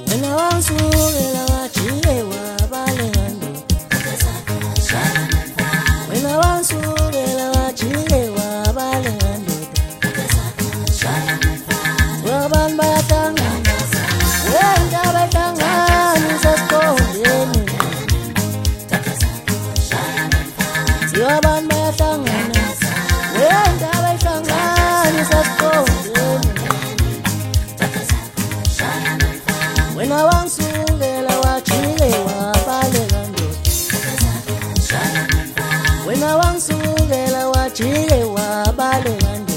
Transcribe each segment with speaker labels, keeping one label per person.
Speaker 1: wena wansukela wajike wabalengando wena wansukela wajike wabalengando wabantu bayahlangana wenda bahlangana sesiqondeni abantu bayahlangana wenda bahlangana sesiqondeni wena wansukela wajike wabaleka ndoda wena wansukela wajike wabaleka ndoda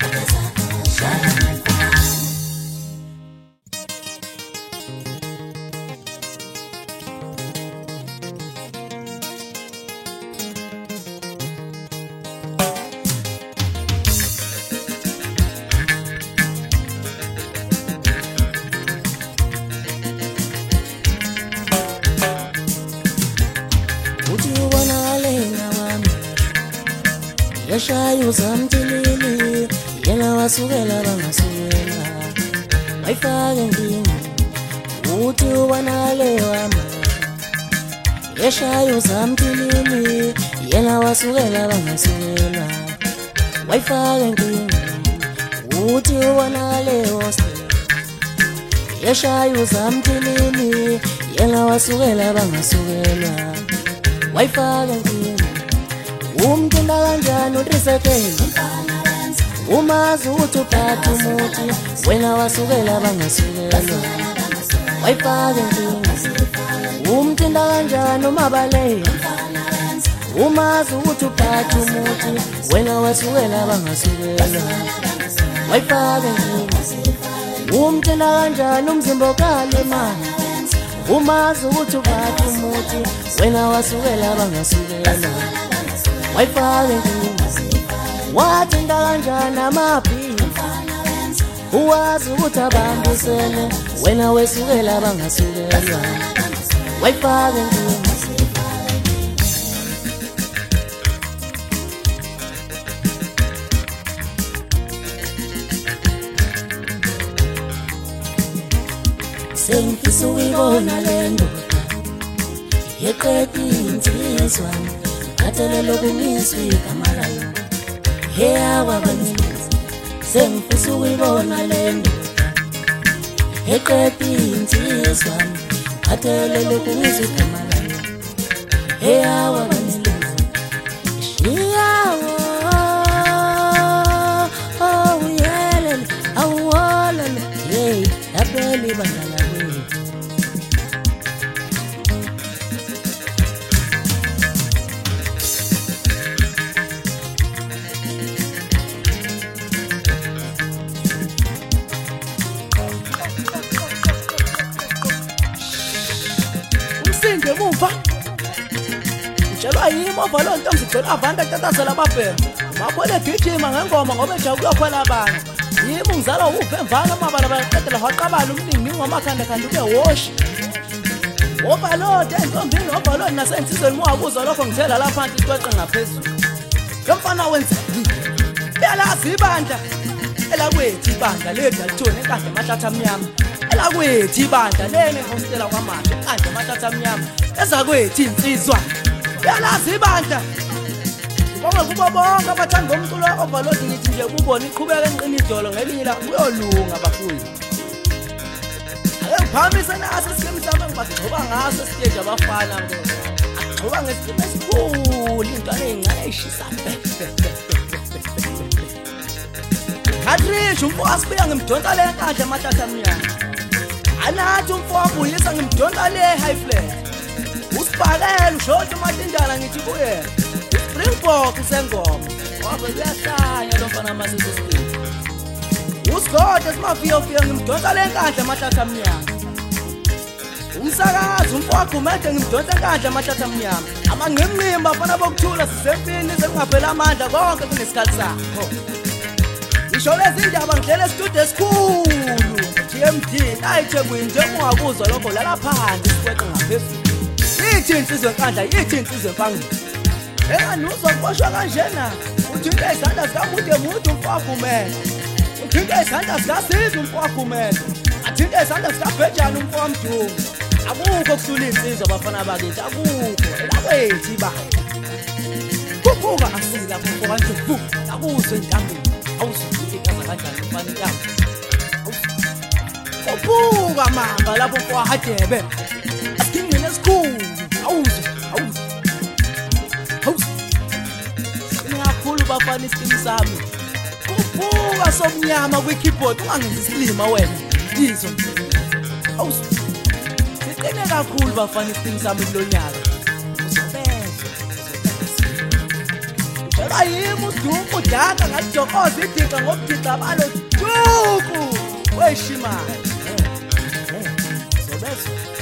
Speaker 1: yashaya uzamtilili yena wasukela bangasukela wayifaka endini uthi ubanale wama yashaya uzamtilili yena wasukela bangasukela wayifaka endini uthi ubanale wose yashaya uzamtilili yena wasukela bangasukela wayifaka endini umthinta kanjani utrisekela umazi ukuthi uphatha umuthi wena wasukela bangasukela wayifaka endini umthinta kanjani umabaleka umazi ukuthi uphatha umuthi wena wasukela bangasukela wayifaka endini umthinta kanjani umzimba okalimala umazi ukuthi uphatha umuthi wena wasukela bangasukela wayifaka endini wathinta kanjani amaphini uwazi ukuthi abantu sele wena wesukela bangasukela wayifaka endini sengifisa ukuyibona le ndoda yeqeda insizwa athelelo kumiswi igama layo heyawa banikazi sengifisa ukuyibona le ndoda eqeda insizwa athelelo kumiswi igama layo heyawa banikazi shiyawo oh yelele awolele hey lapeli bandala ngemuva utshelwa yimo ovalo ntombi sigcela avanda tatasela ababhema makhole gijima ngengoma ngoba nje ukuyokhwela abantu yimo ngizalwa uve emvana amabala bayaqedela waqabala umningi ngomakhanda khanda ube woshi ovalo entombi ovalo nasensizweni mwakuzo lokho ngithela lapha phansi icweqe ngaphezulu lomfana wenza yalazi ibandla elakwethu ibandla lethu alithoni enkandla amathatha amnyama elakwethu ibandla lene hostela kwamasha enkandla amathatha amnyama ezakwethu insizwa yalazi ibandla konke kubo bonke abathanda ngomculo overload ngithi nje kubona iqhubeka enqini idolo ngelinye la uyolunga bafuyi ake ngiphamise naso isikimi sami ngibagcoba ngaso stage abafana ngigcoba ngesikimi esikhulu intwana ezincane eyishisa Hadrish umfo sibuya ngimdonsa le nkandla amathatha amnyama anathi umfo wabuyisa ngimdonsa le high flat usibhakela ushota umatindala ngithi kuye Springbok sengoma ngoba kuyahlanya lo mfana masisisithi usigode simafika ngimdonsa le nkandla amathatha amnyama umsakazi umfo wagumede ngimdonsa enkandla amathatha amnyama amangqimqimba bafana bokuthula sisempini sekungaphela amandla konke kunesikhathi sakho isho lezi ndaba ngidlela estudio esikhulu TMD ayithe kwinje ungakuzwa lokho lala phansi sikweqe ngaphezulu yithi insizwe enkandla yithi insizwe empangi enganuzwa kuboshwa kanjena uthinta izandla zikamude mude umfo wagumede uthinta izandla zikasizwe umfo wagumede thinta isandla sikabhejana umfowamdungu akukho kusula insizwa abafana bakithi akukho elakwethu iba kubuka asila mfowamdungu akuzwe intambeni awusuthi kaza kanjani umfana intamo kubuka mamba lapho kwahadebe asikingene esikhulu awuzwe singakhulu bafana isithini sami kubuka somnyama kwi-keyboard ungangenzi isilima wena yizo awuzwe siqine kakhulu bafana isithini sami kulonyaka ayimi uDuku udaka ngajokoza idiqa ngobudika balo Duku weshimali zobezwa